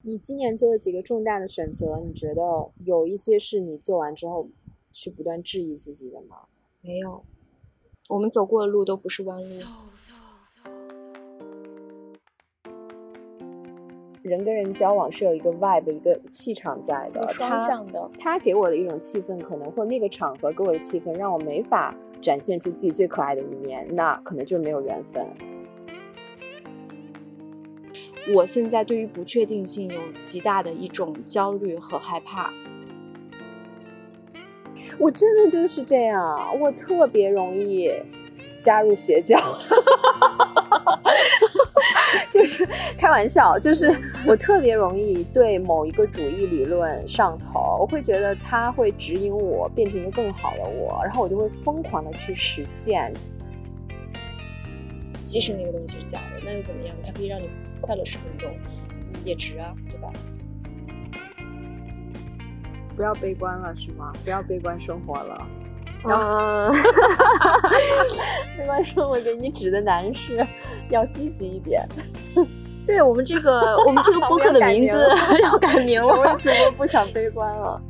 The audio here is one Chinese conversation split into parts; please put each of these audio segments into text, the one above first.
你今年做的几个重大的选择，你觉得有一些是你做完之后去不断质疑自己的吗？ 没有，我们走过的路都不是弯路。 人跟人交往是有一个 vibe 一个气场在的， 双向的。 他给我的一种气氛，可能或者那个场合给我的气氛让我没法展现出自己最可爱的一面，那可能就是没有缘分。 我现在对于不确定性有极大的一种焦虑和害怕。 我真的就是这样，我特别容易加入邪教。就是开玩笑，就是我特别容易对某一个主义理论上头，我会觉得它会指引我变成一个更好的我，然后我就会疯狂的去实践。 即使那个东西是假的，那又怎么样？它可以让你快乐10分钟，也值啊，对吧？ 不要悲观了，是吗？不要悲观生活了。悲观生活给你指的难是要积极一点。 对，我们这个播客的名字要改名了。 我主播不想悲观了。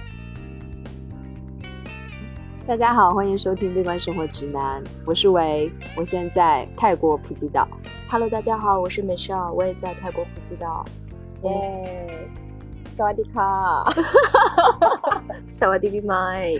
大家好，欢迎收听悲观生活指南，我是维，我现在在泰国普吉岛。 Hello， 大家好，我是美少，我也在泰国普吉岛。 耶，萨瓦迪卡， 萨瓦迪比麦。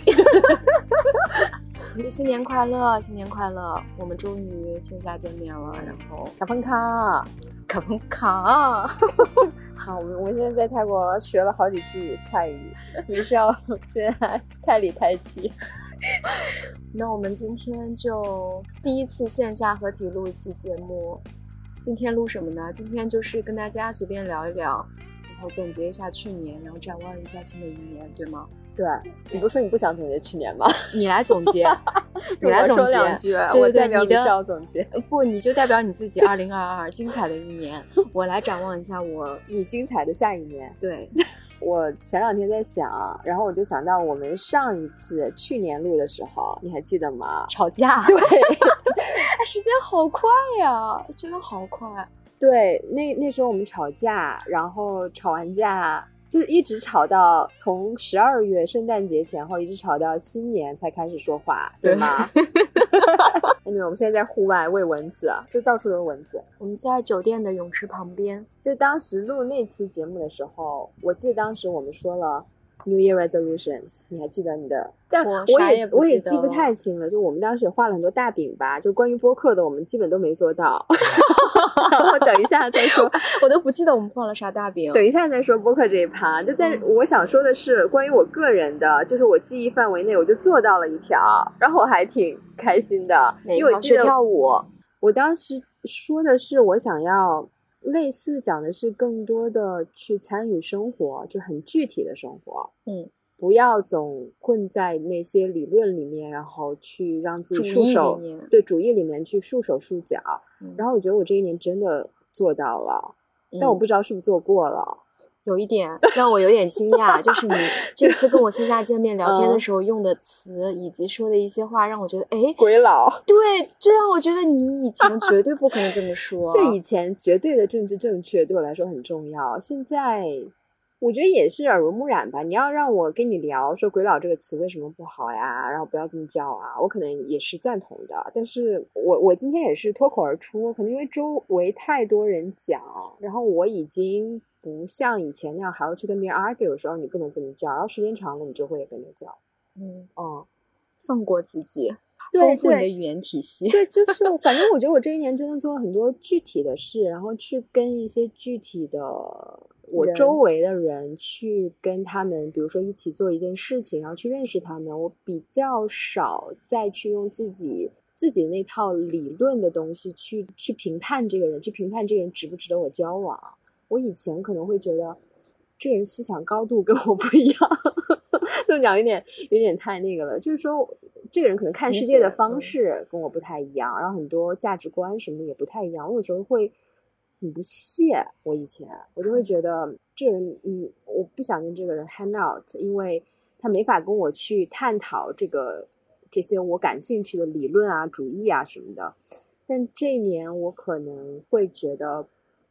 新年快乐，新年快乐！我们终于线下见面了，然后卡彭卡， 卡彭卡。 好，我现在在泰国学了好几句泰语，没事要现在泰里泰气。 那我们今天就第一次线下合体录一期节目。今天录什么呢？今天就是跟大家随便聊一聊，然后总结一下去年，然后展望一下新的一年，对吗？ 对，你不是说你不想总结去年吗？ 你来总结，你来总结。 我说2句， 对我代表你是要总结。 不，你就代表你自己2022精彩的一年，我来展望一下你精彩的下一年。 对。 我前2天在想，然后我就想到我们上一次去年录的时候，你还记得吗？ 吵架。 对。 时间好快呀，真的好快。 对，那时候我们吵架，然后吵完架就是一直吵到从12月圣诞节前后一直吵到新年才开始说话，对吗？因为我们现在在户外喂蚊子，就到处都是蚊子。 我们在酒店的泳池旁边。 就当时录那期节目的时候，我记得当时我们说了 New Year Resolutions， 你还记得你的？但我也记不太清了。就我们当时也画了很多大饼吧，就关于播客的我们基本都没做到。我等一下再说。 我都不记得我们画了啥大饼。 等一下再说播客这一趴。但是我想说的是关于我个人的，就是我记忆范围内我就做到了一条，然后我还挺开心的。因为我记得跳舞。 我当时说的是我想要类似讲的是更多的去参与生活，就很具体的生活。不要总困在那些理论里面，然后去让自己束手，对，主义里面去束手束脚。然后我觉得我这一年真的做到了，但我不知道是不是做过了。 有一点让我有点惊讶，就是你这次跟我线下见面聊天的时候用的词以及说的一些话，让我觉得鬼佬。 对，这让我觉得你以前绝对不可能这么说。 这以前绝对的政治正确对我来说很重要，现在我觉得也是耳濡目染吧。你要让我跟你聊说鬼佬这个词为什么不好呀，然后不要这么叫啊，我可能也是赞同的。但是我今天也是脱口而出，可能因为周围太多人讲，然后我已经不像以前那样还要去跟别人 argue 的时候你不能这么叫，然后时间长了你就会跟着叫。 放过自己， 对， 丰富你的语言体系。 对，就是反正我觉得我这一年真的做了很多具体的事，然后去跟一些具体的我周围的人去跟他们比如说一起做一件事情，然后去认识他们。我比较少再去用自己那套理论的东西去评判这个人，去评判这个人值不值得我交往。我以前可能会觉得这个人思想高度跟我不一样。这么讲有点太那个了，就是说这个人可能看世界的方式跟我不太一样，然后很多价值观什么的也不太一样。我有时候会很不屑，我以前我就会觉得这个人我不想跟这个人 hang out， 因为他没法跟我去探讨这些我感兴趣的理论啊主义啊什么的。但这一年我可能会觉得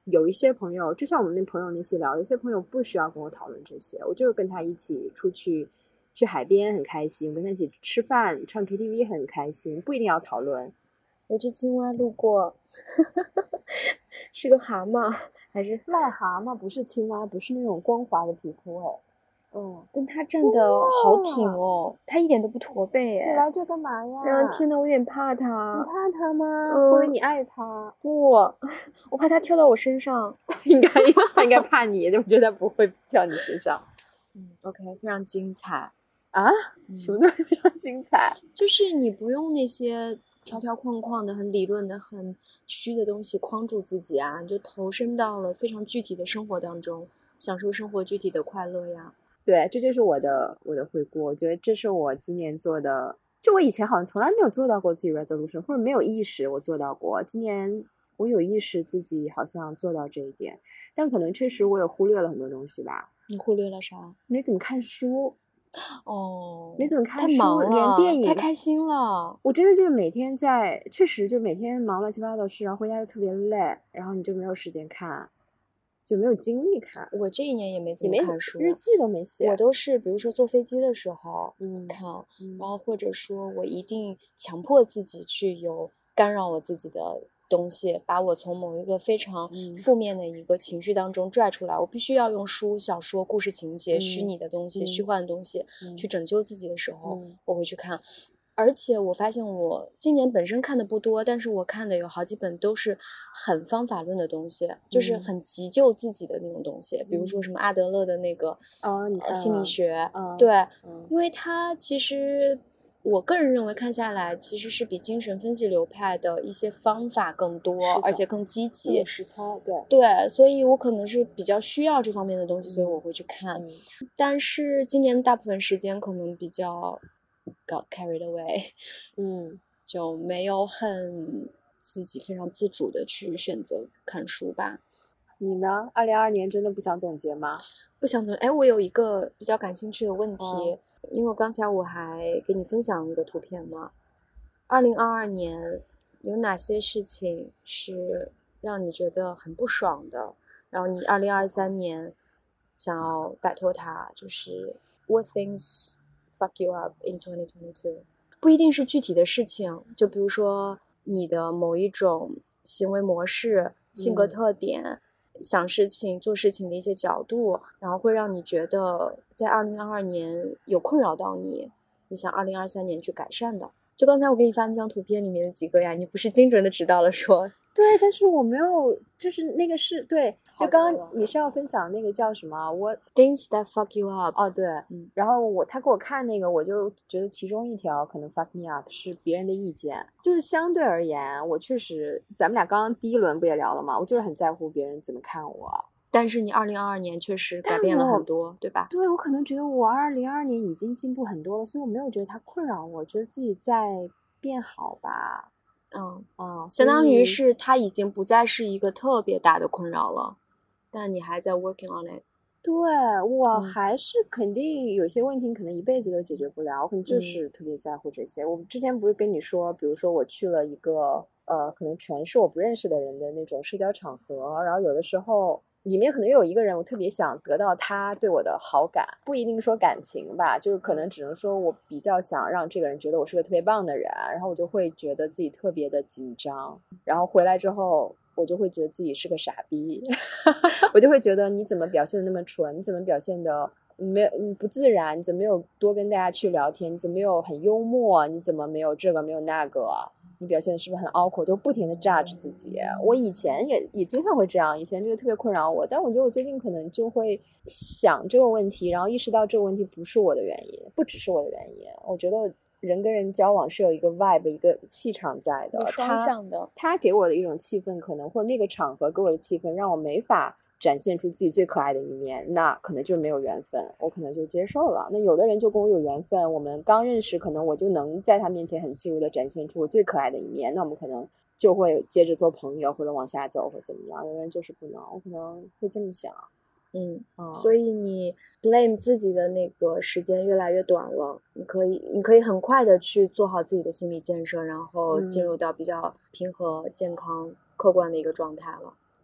有一些朋友，就像我们那朋友那期聊，有些朋友不需要跟我讨论这些，我就是跟他一起出去海边很开心，跟他一起吃饭唱 KTV 很开心，不一定要讨论。 有只青蛙路过是个蛤蟆还是癞蛤蟆？不是青蛙，不是那种光滑的皮肤哎。 但它站得好挺哦，它一点都不驼背哎。 你来这干嘛呀？ 天哪，我有点怕它。 你怕它吗？我以为你爱它。 不，我怕它跳到我身上。 它应该怕你，我觉得它不会跳你身上。 OK， 非常精彩啊！什么都非常精彩， 就是你不用那些条条框框的、很理论的、很虚的东西框住自己啊，你就投身到了非常具体的生活当中，享受生活具体的快乐呀。 对，这就是我的回顾。我觉得这是我今年做的，就我以前好像从来没有做到过自己 resolution， 或者没有意识我做到过。今年我有意识自己好像做到这一点，但可能确实我也忽略了很多东西吧。 你忽略了啥？ 没怎么看书。没怎么看书， 太忙了， 连电影太开心了。 我真的就是每天确实就每天忙乱七八糟的事，然后回家就特别累，然后你就没有时间看，就没有精力看。 我这一年也没怎么看书， 日记都没写。 我都是比如说坐飞机的时候看，然后或者说我一定强迫自己去有干扰我自己的东西，把我从某一个非常负面的一个情绪当中拽出来，我必须要用书、小说、故事情节、虚拟的东西、虚幻的东西去拯救自己的时候，我会去看。而且我发现我今年本身看的不多，但是我看的有好几本都是很方法论的东西，就是很急救自己的那种东西，比如说什么阿德勒的那个心理学，对，因为它其实我个人认为看下来其实是比精神分析流派的一些方法更多，而且更积极， 实操， 对，所以我可能是比较需要这方面的东西，所以我会去看。但是今年大部分时间可能比较got carried away， 就没有很自己非常自主的去选择看书吧。 你呢？2022年真的不想总结吗？ 不想总结。我有一个比较感兴趣的问题，因为刚才我还给你分享了一个图片嘛。2022年有哪些事情是让你觉得很不爽的？然后你2023年想要摆脱它，就是 what things fuck you up in 2022？ 不一定是具体的事情，就比如说你的某一种行为模式、性格特点、想事情、做事情的一些角度，然后会让你觉得在2022年有困扰到你，你想2023年去改善的。就刚才我给你发那张图片里面的几个呀，你不是精准的指到了说。 对，但是我没有，就是那个是对，就刚刚你是要分享那个叫什么 What Things that fuck you up。 对，然后他给我看那个，我就觉得其中一条可能 fuck me up 是别人的意见，就是相对而言，我确实，咱们俩刚刚第一轮不也聊了吗？我就是很在乎别人怎么看我。 但是你2022年确实改变了很多，对吧？ 对，我可能觉得我2022年已经进步很多了，所以我没有觉得它困扰我，觉得自己在变好吧。 相当于是它已经不再是一个特别大的困扰了，但你还在 working on it。 对，我还是肯定有些问题可能一辈子都解决不了，我可能就是特别在乎这些。我之前不是跟你说，比如说我去了一个可能全是我不认识的人的那种社交场合，然后有的时候里面可能有一个人我特别想得到他对我的好感，不一定说感情吧，就是可能只能说我比较想让这个人觉得我是个特别棒的人，然后我就会觉得自己特别的紧张，然后回来之后我就会觉得自己是个傻逼我就会觉得你怎么表现的那么蠢，你怎么表现的不自然，你怎么没有多跟大家去聊天，你怎么没有很幽默，你怎么没有这个没有那个，你表现的是不是很 awkward， 就不停的 judge 自己。我以前也经常会这样，以前这个特别困扰我，但我觉得我最近可能就会想这个问题，然后意识到这个问题不是我的原因，不只是我的原因。我觉得人跟人交往是有一个 vibe 一个气场在的， 双向的。 他给我的一种气氛，可能或者那个场合给我的气氛让我没法展现出自己最可爱的一面，那可能就是没有缘分，我可能就接受了。那有的人就跟我有缘分，我们刚认识，可能我就能在他面前很自如的展现出我最可爱的一面，那我们可能就会接着做朋友或者往下走或怎么样。有的人就是不能，我可能会这么想。 所以你 blame 自己的那个时间越来越短了，你可以很快的去做好自己的心理建设，然后进入到比较平和、健康、客观的一个状态了。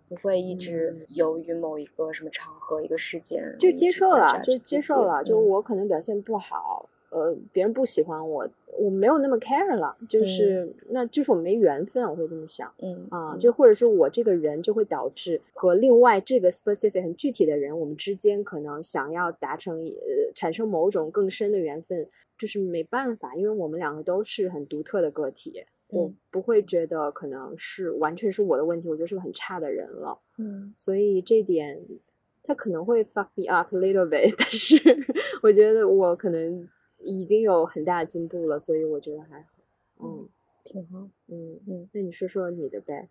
不会一直由于某一个什么场合、一个事件就接受了，就我可能表现不好，别人不喜欢我，我没有那么 care 了，就是那就是我没缘分，我会这么想，就或者说我这个人就会导致和另外这个 specific 很具体的人，我们之间可能想要达成产生某种更深的缘分，就是没办法，因为我们两个都是很独特的个体。我不会觉得可能是完全是我的问题，我就是个很差的人了。所以这点他可能会 fuck me up a little bit， 但是我觉得我可能已经有很大的进步了，所以我觉得还好。 挺好。 那你说说你的呗。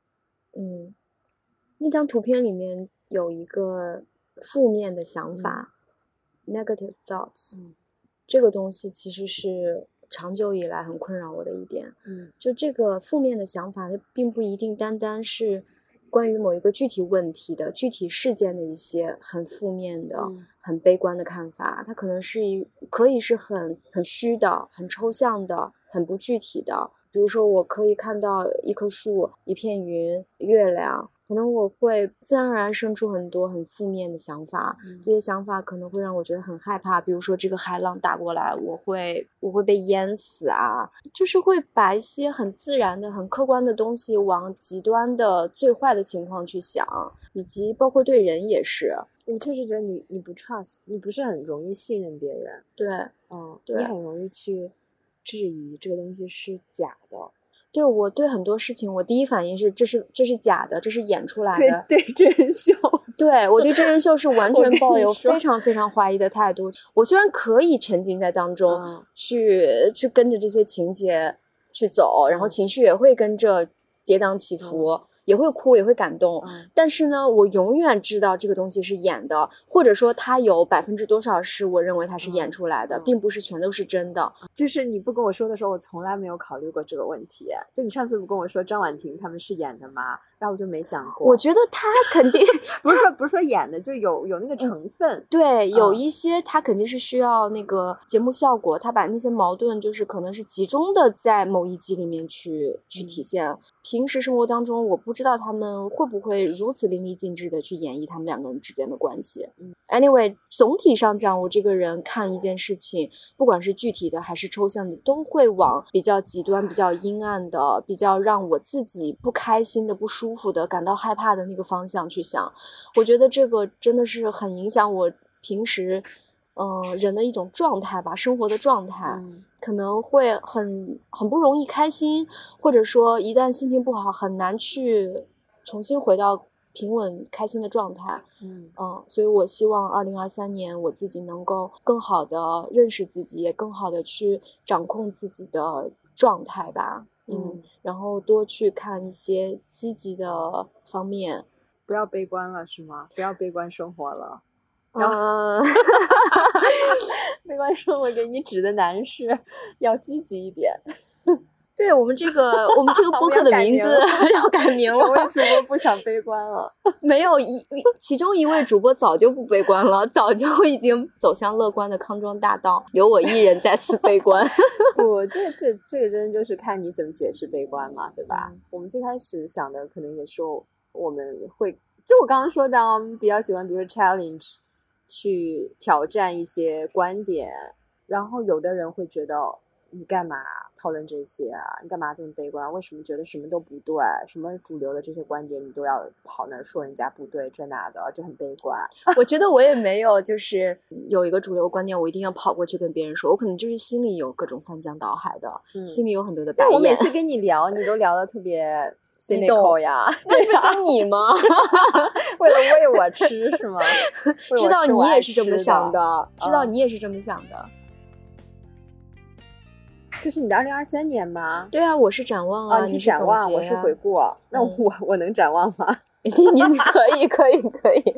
那张图片里面有一个负面的想法，negative thoughts，这个东西其实是长久以来很困扰我的一点。就这个负面的想法，它并不一定单单是关于某一个具体问题的具体事件的一些很负面的、很悲观的看法，它可能是可以是很虚的、很抽象的、很不具体的。比如说，我可以看到一棵树、一片云、月亮。可能我会自然而然生出很多很负面的想法，这些想法可能会让我觉得很害怕。比如说这个海浪打过来，我会被淹死啊，就是会把一些很自然的、很客观的东西往极端的最坏的情况去想，以及包括对人也是。 我确实觉得你不 trust， 你不是很容易信任别人。 对， 你很容易去质疑这个东西是假的。 对，我对很多事情，我第一反应是这是假的，这是演出来的。 对真人秀， 对，我对真人秀是完全抱有非常非常怀疑的态度。我虽然可以沉浸在当中，去跟着这些情节去走，然后情绪也会跟着跌宕起伏。也会哭，也会感动，但是呢，我永远知道这个东西是演的，或者说它有多少是我认为它是演出来的，并不是全都是真的。 就是你不跟我说的时候，我从来没有考虑过这个问题。就你上次不跟我说张婉婷他们是演的吗？然后我就没想过。 我觉得他肯定不是说演的，就有那个成分。 对，有一些他肯定是需要那个节目效果，他把那些矛盾就是可能是集中的在某一集里面去体现。平时生活当中，我不知道他们会不会如此淋漓尽致的去演绎他们两个人之间的关系。Anyway， 总体上讲，我这个人看一件事情，不管是具体的还是抽象的，都会往比较极端、比较阴暗的、比较让我自己不开心的、不舒服的、感到害怕的那个方向去想。我觉得这个真的是很影响我平时人的一种状态吧，生活的状态。可能会很不容易开心，或者说一旦心情不好，很难去重新回到平稳开心的状态。所以我希望2023年我自己能够更好的认识自己，也更好的去掌控自己的状态吧。然后多去看一些积极的方面， 不要悲观了，是吗？不要悲观生活了。悲观生活给你指的难是要积极一点。 对，我们这个播客的名字要改名了。 有位主播不想悲观了。 没有其中一位主播早就不悲观了，早就已经走向乐观的康庄大道，留我一人再次悲观。 不，这个真的就是看你怎么解释悲观嘛，对吧？我们最开始想的可能也说我们会，就我刚刚说的，我们比较喜欢比如说 challenge， 去挑战一些观点，然后有的人会觉得你干嘛讨论这些啊？你干嘛这么悲观？为什么觉得什么都不对？什么主流的这些观点你都要跑那儿说人家不对，这那的，就很悲观。 我觉得我也没有，就是有一个主流观点，我一定要跑过去跟别人说。我可能就是心里有各种翻江倒海的，心里有很多的白眼。 但我每次跟你聊，你都聊得特别激动呀。 那不是跟你吗？ 为了喂我吃是吗？ 知道你也是这么想的，知道你也是这么想的。 这是你的2023年吗？ 对啊，我是展望啊， 你是展望，我是回顾。那我能展望吗？ 你可以。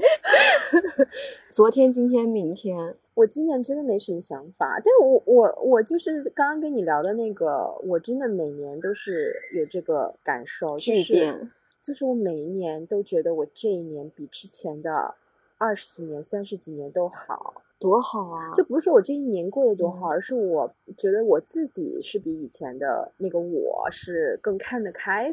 昨天、今天、明天， 我今年真的没什么想法，但是我就是刚刚跟你聊的那个，我真的每年都是有这个感受，就是我每一年都觉得我这一年比之前的20几年、30几年都好。 多好啊！ 就不是说我这一年过得多好，而是我觉得我自己是比以前的那个我是更看得开的。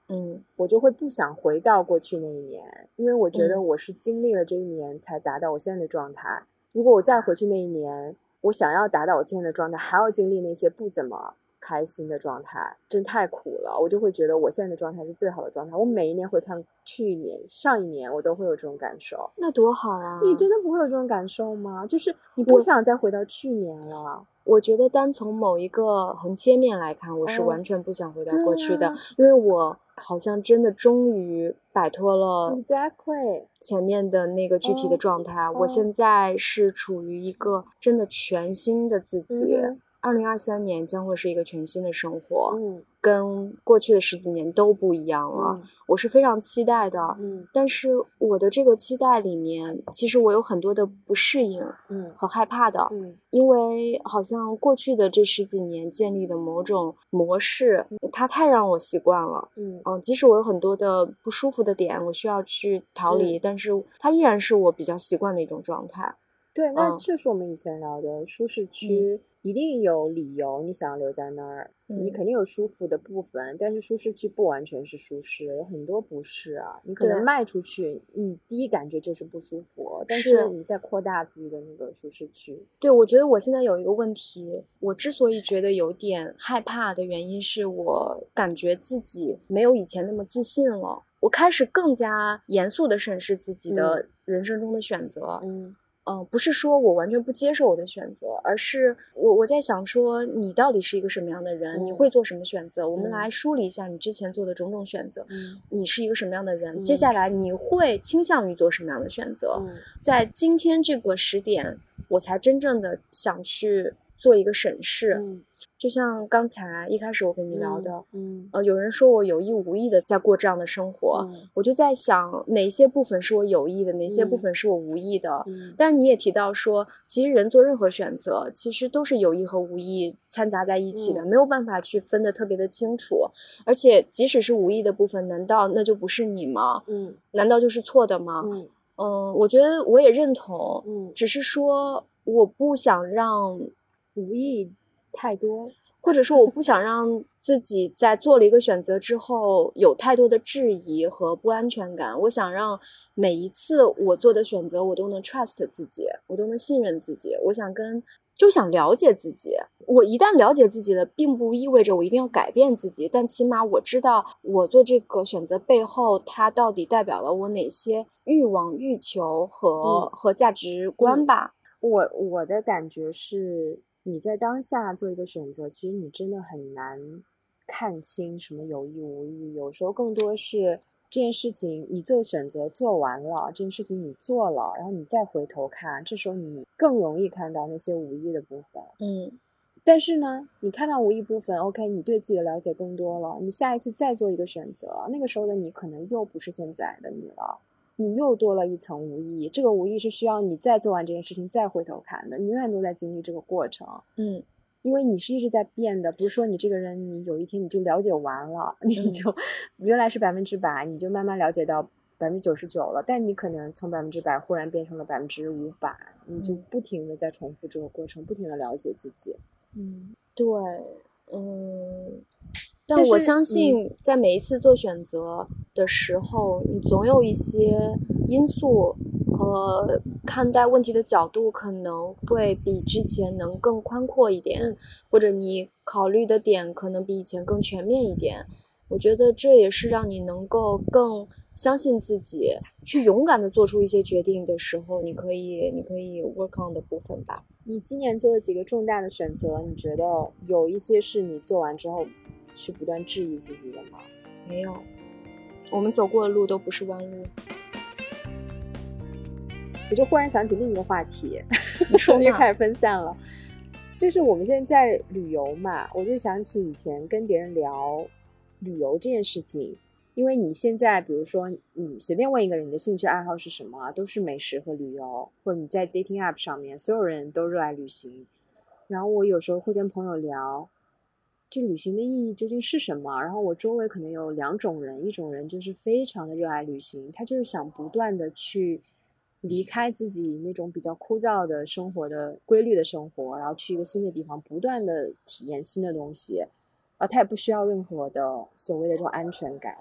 我就会不想回到过去那一年，因为我觉得我是经历了这一年才达到我现在的状态。如果我再回去那一年，我想要达到我今天的状态，还要经历那些不怎么开心的状态，真太苦了。我就会觉得我现在的状态是最好的状态。我每一年回看去年、上一年，我都会有这种感受。 那多好啊！ 你真的不会有这种感受吗？就是你不想再回到去年了。 我觉得单从某一个横切面来看，我是完全不想回到过去的，因为我好像真的终于摆脱了前面的那个具体的状态。我现在是处于一个真的全新的自己。2023年将会是一个全新的生活，跟过去的10几年都不一样了。我是非常期待的，但是我的这个期待里面，其实我有很多的不适应，和害怕的，因为好像过去的这10几年建立的某种模式，它太让我习惯了，即使我有很多的不舒服的点，我需要去逃离，但是它依然是我比较习惯的一种状态。 对，那就是我们以前聊的舒适区。一定有理由你想要留在那儿，你肯定有舒服的部分，但是舒适区不完全是舒适，有很多不是啊。你可能迈出去，你第一感觉就是不舒服，但是你在扩大自己的那个舒适区。 对，我觉得我现在有一个问题，我之所以觉得有点害怕的原因是我感觉自己没有以前那么自信了，我开始更加严肃地审视自己的人生中的选择。不是说我完全不接受我的选择，而是我在想说你到底是一个什么样的人，你会做什么选择，我们来梳理一下你之前做的种种选择，你是一个什么样的人，接下来你会倾向于做什么样的选择。在今天这个时点，我才真正的想去做一个审视。就像刚才一开始我跟你聊的，有人说我有意无意的在过这样的生活，我就在想哪些部分是我有意的，哪些部分是我无意的。但是你也提到说，其实人做任何选择，其实都是有意和无意掺杂在一起的，没有办法去分得特别的清楚。而且即使是无意的部分，难道那就不是你吗？难道就是错的吗？我觉得我也认同，只是说我不想让无意太多， 或者说我不想让自己在做了一个选择之后有太多的质疑和不安全感。我想让每一次我做的选择我都能 trust 自己，我都能信任自己，我想了解自己。我一旦了解自己了，并不意味着我一定要改变自己，但起码我知道我做这个选择背后它到底代表了我哪些欲望欲求和价值观吧。 我的感觉是你在当下做一个选择，其实你真的很难看清什么有意无意，有时候更多是这件事情你做选择做完了，这件事情你做了，然后你再回头看，这时候你更容易看到那些无意的部分。但是呢，你看到无意部分 OK， 你对自己的了解更多了，你下一次再做一个选择，那个时候的你可能又不是现在的你了，你又多了一层无意。这个无意是需要你再做完这件事情再回头看的，你永远都在经历这个过程。因为你是一直在变的，不是说你这个人你有一天你就了解完了，你就原来是100%，你就慢慢了解到99%了，但你可能从100%忽然变成了500%，你就不停的在重复这个过程，不停的了解自己。 对，但我相信在每一次做选择的时候，你总有一些因素和看待问题的角度可能会比之前能更宽阔一点，或者你考虑的点可能比以前更全面一点。我觉得这也是让你能够更相信自己，去勇敢的做出一些决定的时候，你可以 work on 的部分吧。 你今年做的几个重大的选择，你觉得有一些是你做完之后去不断质疑自己的吗？ 没有，我们走过的路都不是弯路。 我就忽然想起另一个话题， 你说又开始分散了。就是我们现在在旅游嘛，我就想起以前跟别人聊旅游这件事情。因为你现在比如说你随便问一个人你的兴趣爱好是什么，都是美食和旅游，或者你在 dating app 上面所有人都热爱旅行。然后我有时候会跟朋友聊这旅行的意义究竟是什么，然后我周围可能有2种人，一种人就是非常的热爱旅行，他就是想不断的去离开自己那种比较枯燥的生活的规律的生活，然后去一个新的地方不断的体验新的东西，他也不需要任何的所谓的这种安全感。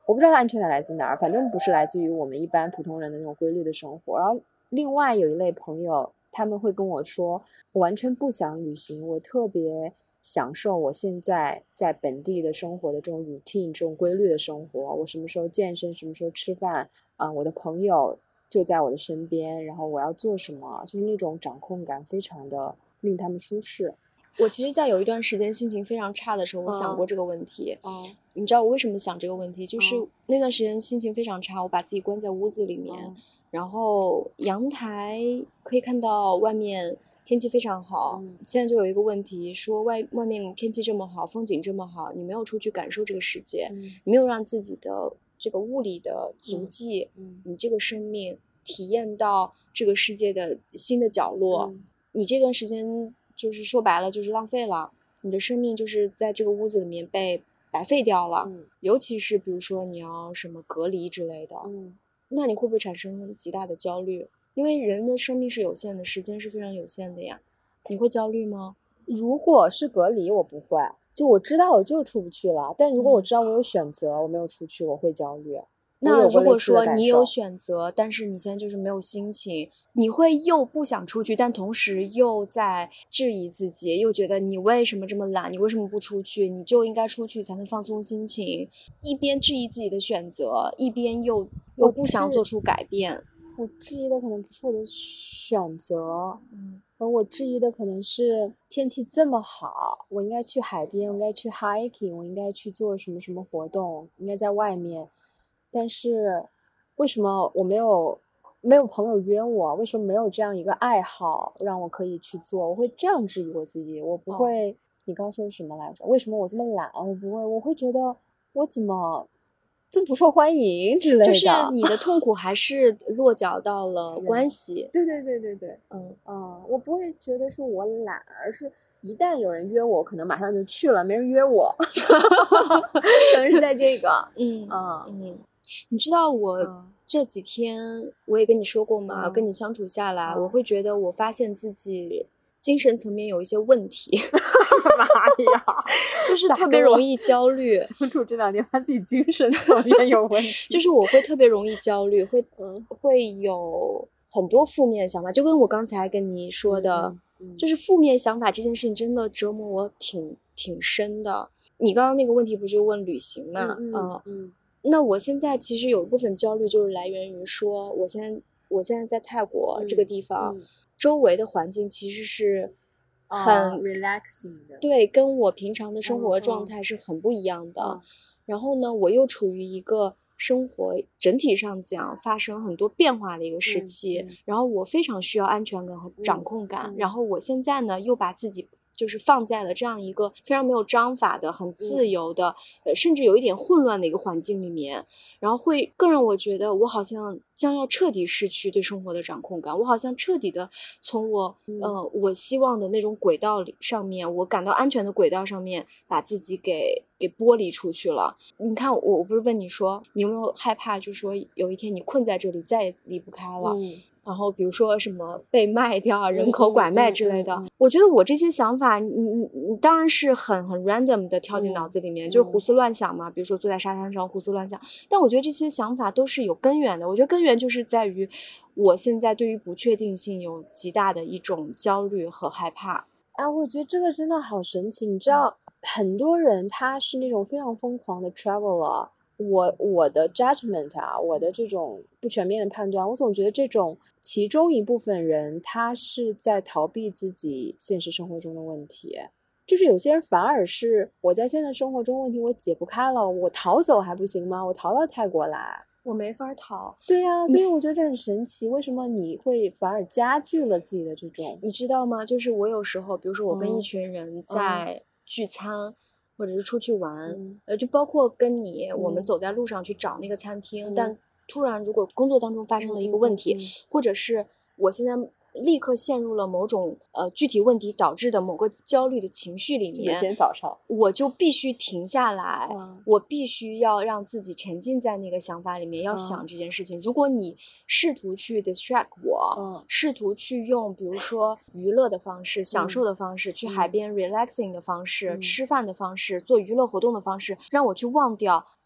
我不知道它安全感来自哪儿，反正不是来自于我们一般普通人的那种规律的生活。然后另外有一类朋友，他们会跟我说，我完全不想旅行，我特别享受我现在在本地的生活的这种 routine 这种规律的生活，我什么时候健身，什么时候吃饭我的朋友就在我的身边，然后我要做什么，就是那种掌控感非常的令他们舒适。 我其实在有一段时间心情非常差的时候，我想过这个问题。你知道我为什么想这个问题，就是那段时间心情非常差，我把自己关在屋子里面，然后阳台可以看到外面天气非常好。现在就有一个问题，说外面天气这么好，风景这么好，你没有出去感受这个世界，你没有让自己的这个物理的足迹，你这个生命体验到这个世界的新的角落，你这段时间就是说白了就是浪费了，你的生命就是在这个屋子里面被白费掉了。尤其是比如说你要什么隔离之类的，那你会不会产生极大的焦虑？因为人的生命是有限的，时间是非常有限的呀。你会焦虑吗？ 如果是隔离我不会，就我知道我就出不去了，但如果我知道我有选择，我没有出去，我会焦虑。 那如果说你有选择，但是你现在就是没有心情，你会又不想出去，但同时又在质疑自己，又觉得你为什么这么懒，你为什么不出去，你就应该出去才能放松心情，一边质疑自己的选择，一边又不想做出改变。 我质疑的可能不是我的选择，而我质疑的可能是天气这么好，我应该去海边，我应该去 hiking， 我应该去做什么什么活动，应该在外面。但是为什么我没有朋友约我？为什么没有这样一个爱好让我可以去做？我会这样质疑我自己，我不会。你刚说什么来着？为什么我这么懒？我不会，我会觉得我怎么这么不受欢迎之类的。 就是你的痛苦还是落脚到了关系。 对对对对对，我不会觉得是我懒，而是一旦有人约我，可能马上就去了，没人约我，可能是在这个， 你知道我这几天我也跟你说过嘛，跟你相处下来，我会觉得我发现自己精神层面有一些问题。 妈呀， 就是特别容易焦虑。 相处这2年，发现自己精神层面有问题。 就是我会特别容易焦虑，会有很多负面想法，就跟我刚才跟你说的，就是负面想法这件事情真的折磨我挺深的。你刚刚那个问题不就问旅行嘛？那我现在其实有一部分焦虑就是来源于说，我现在在泰国这个地方，周围的环境其实是很 relaxing 的， 对，跟我平常的生活状态是很不一样的。然后呢，我又处于一个生活整体上讲发生很多变化的一个时期，然后我非常需要安全感和掌控感。然后我现在呢，又把自己就是放在了这样一个非常没有章法的、很自由的，甚至有一点混乱的一个环境里面，然后会更让我觉得我好像将要彻底失去对生活的掌控感，我好像彻底的从我希望的那种轨道上面，我感到安全的轨道上面，把自己给剥离出去了。你看，我不是问你说，你有没有害怕，就是说有一天你困在这里，再也离不开了？然后比如说什么被卖掉、人口拐卖之类的，我觉得我这些想法，你当然是很 random 的跳进脑子里面，就是胡思乱想嘛。比如说坐在沙滩上胡思乱想，但我觉得这些想法都是有根源的。我觉得根源就是在于我现在对于不确定性有极大的一种焦虑和害怕。 我觉得这个真的好神奇。你知道，很多人他是那种非常疯狂的 traveler。我的 judgment 我的这种不全面的判断，我总觉得这种其中一部分人他是在逃避自己现实生活中的问题，就是有些人反而是我在现在生活中问题我解不开了，我逃走还不行吗？我逃到泰国来， 我没法逃。 对呀，所以我觉得这很神奇，为什么你会反而加剧了自己的这种， 你知道吗？就是我有时候，比如说我跟一群人在聚餐。或者是出去玩，就包括跟你，我们走在路上去找那个餐厅，但突然如果工作当中发生了一个问题，或者是我现在立刻陷入了某种具体问题导致的某个焦虑的情绪里面， 先早上我就必须停下来，我必须要让自己沉浸在那个想法里面，要想这件事情。如果你试图去 distract 我，试图去用比如说娱乐的方式、享受的方式，去海边 relaxing 的方式、吃饭的方式、做娱乐活动的方式，让我去忘掉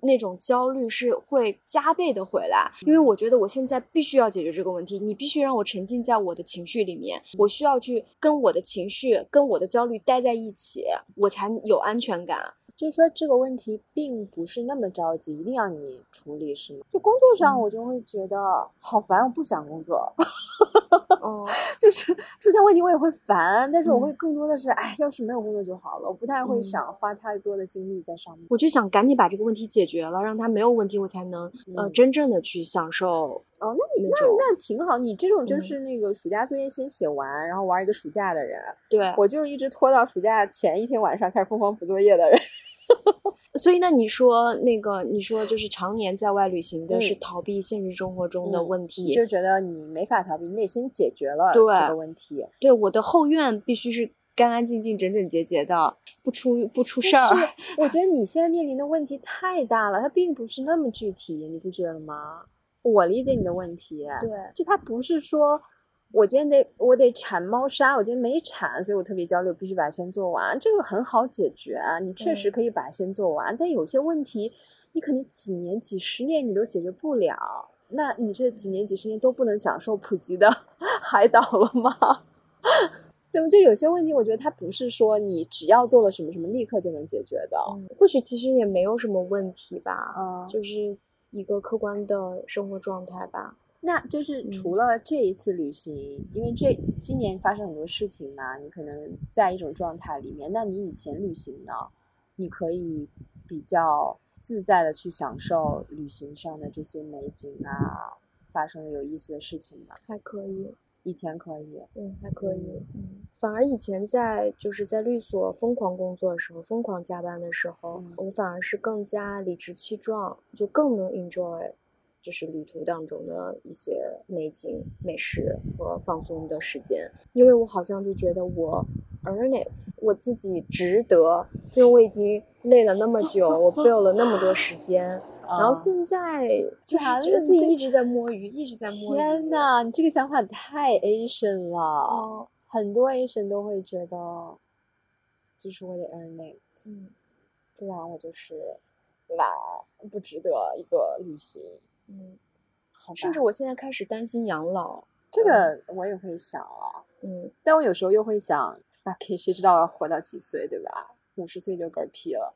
那种焦虑是会加倍的回来，因为我觉得我现在必须要解决这个问题，你必须让我沉浸在我的情绪里面，我需要去跟我的情绪跟我的焦虑待在一起，我才有安全感。 就是说这个问题并不是那么着急，一定要你处理，是吗？就工作上我就会觉得好烦，我不想工作。就是出现问题我也会烦，但是我会更多的是要是没有工作就好了，我不太会想花太多的精力在上面。 我就想赶紧把这个问题解决了，让它没有问题，我才能真正的去享受。 那挺好，你这种就是那个暑假作业先写完，然后玩一个暑假的人。 对， 我就是一直拖到暑假前一天晚上开始疯狂补作业的人。 所以那你说就是常年在外旅行的是逃避现实生活中的问题， 你就觉得你没法逃避，你得先解决了这个问题。 对，我的后院必须是干干净净整整洁洁的，不出事儿。 我觉得你现在面临的问题太大了，它并不是那么具体，你不觉得吗？我理解你的问题， 对， 就它不是说我今天我得铲猫砂，我今天没铲，所以我特别焦虑，我必须把它先做完。这个很好解决，你确实可以把它先做完，但有些问题你可能几年几十年你都解决不了，那你这几年几十年都不能享受普吉的海岛了吗？对不对？有些问题我觉得它不是说你只要做了什么什么立刻就能解决的， 或许其实也没有什么问题吧，就是一个客观的生活状态吧。 那就是除了这一次旅行，因为今年发生很多事情嘛，你可能在一种状态里面，那你以前旅行呢，你可以比较自在的去享受旅行上的这些美景啊，发生的有意思的事情吗？ 还可以， 以前可以， 还可以，反而以前在律所疯狂工作的时候，疯狂加班的时候，我反而是更加理直气壮，就更能 enjoy就是旅途当中的一些美景、美食和放松的时间，因为我好像就觉得我 earn it， 我自己值得，因为我已经累了那么久，我 build 了那么多时间。然后现在就是觉得自己一直在摸鱼，一直在摸鱼。 天哪，你这个想法太 Asian 了，很多 Asian 都会觉得，就是我得 earn it，不然我就是懒，不值得一个旅行。 甚至我现在开始担心养老， 这个我也会想了，但我有时候又会想 fuck it， 谁知道我要活到几岁，对吧？50岁就嗝屁了。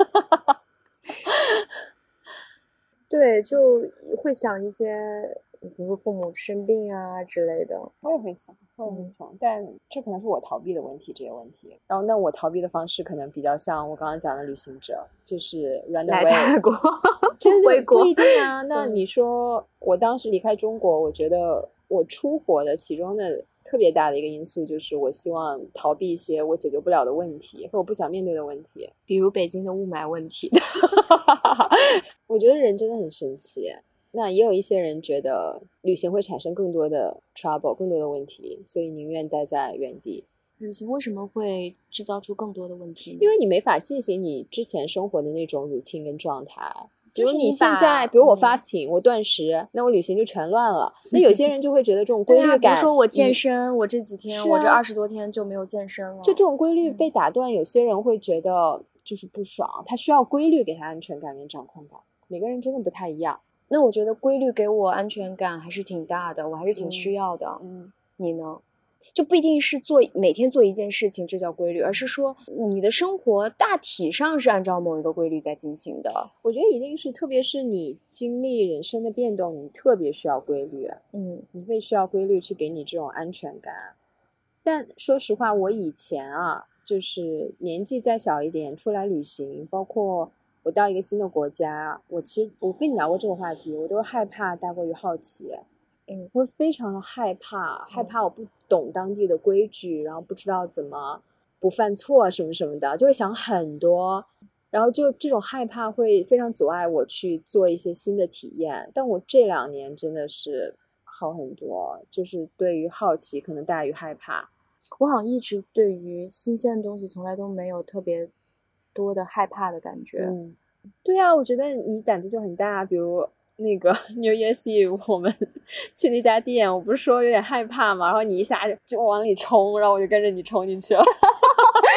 对，就会想一些，比如父母生病啊之类的。 我也会想，但这可能是我逃避的问题，这些问题。然后那我逃避的方式可能比较像我刚刚讲的旅行者，就是 run away， 来泰国， 真的回国不一定啊。那你说我当时离开中国，我觉得我出国的其中的特别大的一个因素就是我希望逃避一些我解决不了的问题，或者我不想面对的问题， 比如北京的雾霾问题。 我觉得人真的很神奇。那也有一些人觉得旅行会产生更多的 trouble， 更多的问题，所以宁愿待在原地。 旅行为什么会制造出更多的问题呢？ 因为你没法进行你之前生活的那种 routine 跟状态。比如你现在，比如我 fasting，我断食，那我旅行就全乱了。那有些人就会觉得这种规律感， 比如说我健身，我这几天，我这20多天就没有健身了， 就这种规律被打断，有些人会觉得就是不爽，他需要规律给他安全感跟掌控感。每个人真的不太一样。 那我觉得规律给我安全感还是挺大的，我还是挺需要的。你呢？就不一定是每天做一件事情，这叫规律，而是说你的生活大体上是按照某一个规律在进行的。 我觉得一定是，特别是你经历人生的变动，你特别需要规律。你会需要规律去给你这种安全感。但说实话，我以前就是年纪再小一点出来旅行，包括我到一个新的国家，我跟你聊过这个话题，我都害怕大过于好奇。我会非常的害怕我不懂当地的规矩，然后不知道怎么不犯错什么什么的，就会想很多，然后就这种害怕会非常阻碍我去做一些新的体验。但我这2年真的是好很多，就是对于好奇可能大于害怕。 我好像一直对于新鲜的东西从来都没有特别多的害怕的感觉。 对啊，我觉得你胆子就很大。比如那个 New Year's Eve 我们去那家店，我不是说有点害怕嘛，然后你一下就往里冲，然后我就跟着你冲进去了。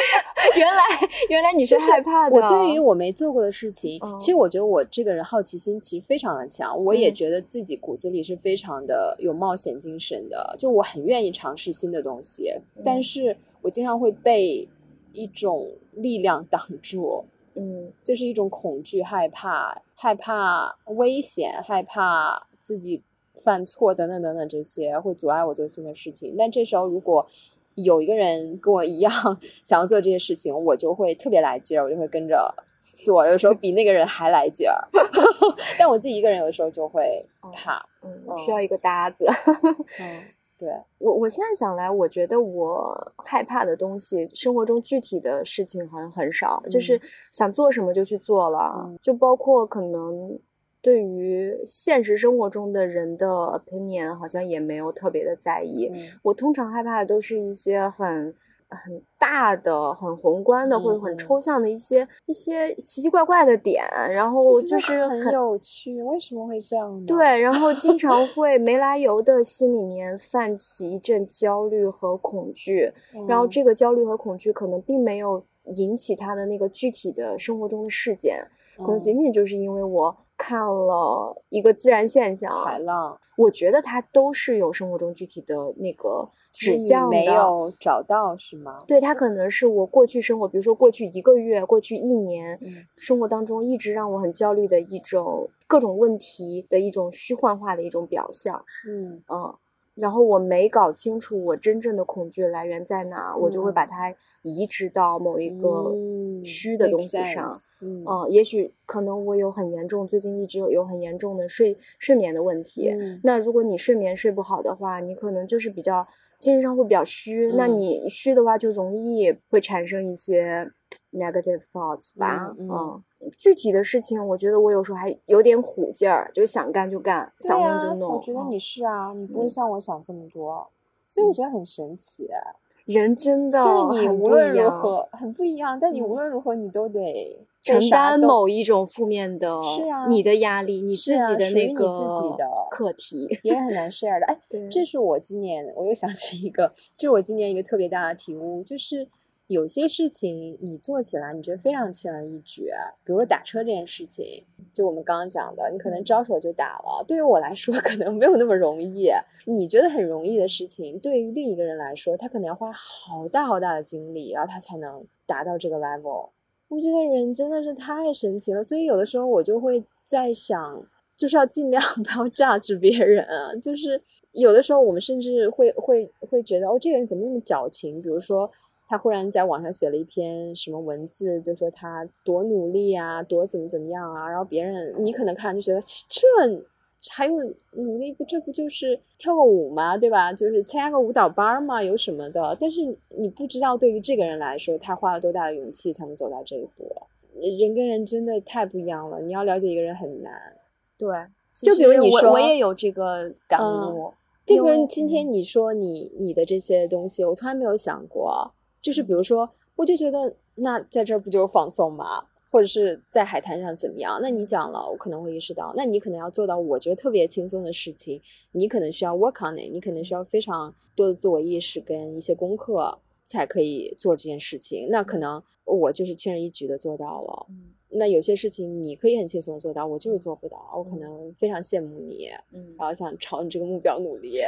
原来你是害怕的。 我对于我没做过的事情，其实我觉得我这个人好奇心其实非常的强，我也觉得自己骨子里是非常的有冒险精神的，就我很愿意尝试新的东西，但是我经常会被一种力量挡住，就是一种恐惧、害怕危险，害怕自己犯错等等等等，这些会阻碍我做新的事情。但这时候如果有一个人跟我一样想要做这些事情，我就会特别来劲儿，我就会跟着做，有时候比那个人还来劲儿但我自己一个人有的时候就会怕， 需要一个搭子对， 我现在想来，我觉得我害怕的东西，生活中具体的事情好像很少，就是想做什么就去做了，就包括可能对于现实生活中的人的 opinion 好像也没有特别的在意。我通常害怕的都是一些很大的、很宏观的或者很抽象的一些奇奇怪怪的点，然后就是很有趣，为什么会这样呢？ 对，然后经常会没来由的心里面泛起一阵焦虑和恐惧，然后这个焦虑和恐惧可能并没有引起他的那个具体的生活中的事件，可能仅仅就是因为我看了一个自然现象， 海浪， 我觉得它都是有生活中具体的那个指向的， 没有找到是吗？ 对，它可能是我过去生活，比如说过去1个月、过去1年，生活当中一直让我很焦虑的一种各种问题的一种虚幻化的一种表象，然后我没搞清楚我真正的恐惧来源在哪，我就会把它移植到某一个虚的东西上。也许可能我有很严重，最近一直有很严重的睡眠的问题。那如果你睡眠睡不好的话，你可能就是比较精神上会比较虚，那你虚的话就容易会产生一些 negative thoughts 吧。具体的事情我觉得我有时候还有点虎劲儿，就想干就干，想弄就弄。 我觉得你是啊，你不会像我想这么多，所以我觉得很神奇。 人真的就是你无论如何很不一样，但你无论如何你都得承担某一种负面的，你的压力，你自己的那个属于你自己的课题， 别人很难 share 的。这是我今年我又想起一个，这是我今年一个特别大的体悟，就是有些事情你做起来你觉得非常轻而易举，比如说打车这件事情，就我们刚刚讲的，你可能招手就打了，对于我来说可能没有那么容易，你觉得很容易的事情，对于另一个人来说他可能要花好大好大的精力，然后他才能达到这个 level。 我觉得人真的是太神奇了，所以有的时候我就会在想，就是要尽量不要judge别人，就是有的时候我们甚至会觉得这个人怎么那么矫情，比如说他忽然在网上写了一篇什么文字，就说他多努力啊，多怎么样啊，然后别人你可能看就觉得这还用努力不？这不就是跳个舞吗？对吧？就是参加个舞蹈班嘛，有什么的？但是你不知道对于这个人来说，他花了多大的勇气才能走到这一步。人跟人真的太不一样了，你要了解一个人很难。 对， 就比如你说我也有这个感悟。 就比如今天你说你的这些东西，我从来没有想过。就是比如说，我就觉得那在这儿不就是放松吗？或者是在海滩上怎么样？那你讲了，我可能会意识到，那你可能要做到我觉得特别轻松的事情，你可能需要 work on it， 你可能需要非常多的自我意识跟一些功课才可以做这件事情。那可能我就是轻而易举的做到了。那有些事情你可以很轻松的做到，我就是做不到，我可能非常羡慕你，然后想朝你这个目标努力。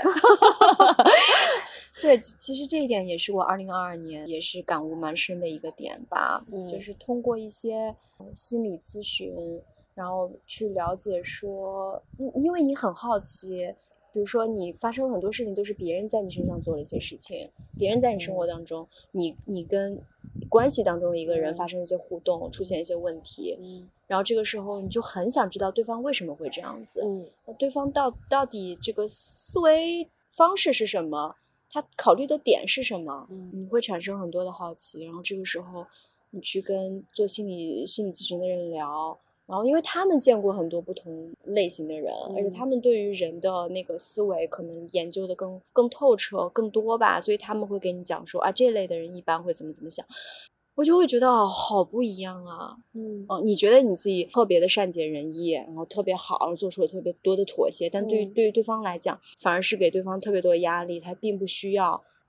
对，其实这一点也是我2022年也是感悟蛮深的一个点吧，就是通过一些心理咨询，然后去了解说，因为你很好奇，比如说你发生很多事情都是别人在你身上做了一些事情，别人在你生活当中，你跟关系当中的一个人发生一些互动，出现一些问题，然后这个时候你就很想知道对方为什么会这样子，对方到底这个思维方式是什么，他考虑的点是什么，你会产生很多的好奇，然后这个时候你去跟做心理咨询的人聊，然后因为他们见过很多不同类型的人，而且他们对于人的那个思维可能研究的更透彻更多吧，所以他们会给你讲说这类的人一般会怎么想，我就会觉得好不一样啊。你觉得你自己特别的善解人意，然后特别好，做出了特别多的妥协，但对于对方来讲反而是给对方特别多的压力，他并不需要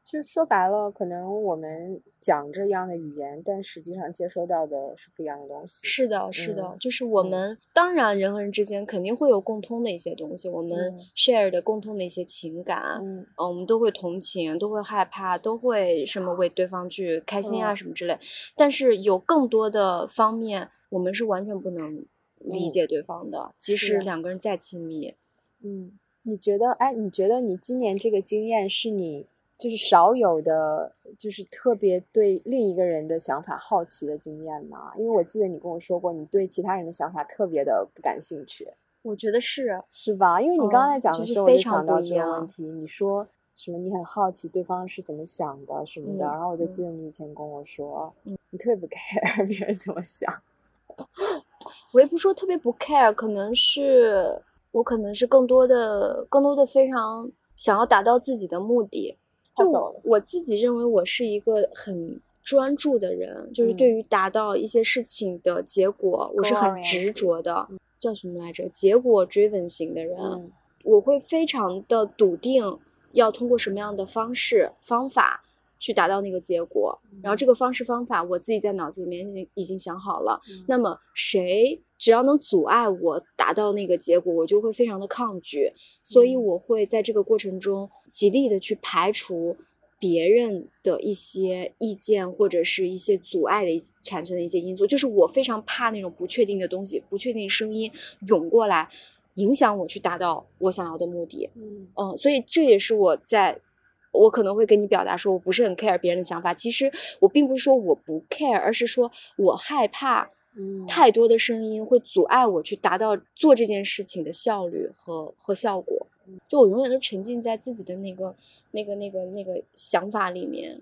就说白了，可能我们讲这样的语言，但实际上接收到的是不一样的东西。 是的，是的，就是我们当然人和人之间肯定会有共通的一些东西，我们 share 的共通的一些情感，我们都会同情，都会害怕，都会什么为对方去开心啊什么之类。但是有更多的方面，我们是完全不能理解对方的，即使两个人再亲密。 你觉得你今年这个经验是你就是少有的，就是特别对另一个人的想法好奇的经验吗？因为我记得你跟我说过，你对其他人的想法特别的不感兴趣。 我觉得是吧？因为你刚才讲的时候，我就想到这个问题。你说什么？你很好奇对方是怎么想的什么的，然后我就记得你以前跟我说，你特别不 care 别人怎么想。 我也不说特别不 care，我可能是更多的非常想要达到自己的目的。就我自己认为我是一个很专注的人，就是对于达到一些事情的结果，我是很执着的。叫什么来着？结果 driven 型的人，我会非常的笃定要通过什么样的方法去达到那个结果，然后这个方式方法我自己在脑子里面已经想好了，那么谁只要能阻碍我达到那个结果，我就会非常的抗拒，所以我会在这个过程中极力的去排除别人的一些意见或者是一些阻碍的产生的一些因素，就是我非常怕那种不确定的东西，不确定声音涌过来影响我去达到我想要的目的。所以这也是我可能会跟你表达说我不是很 care 别人的想法，其实我并不是说我不 care， 而是说我害怕太多的声音会阻碍我去达到做这件事情的效率和效果。就我永远都沉浸在自己的那个想法里面。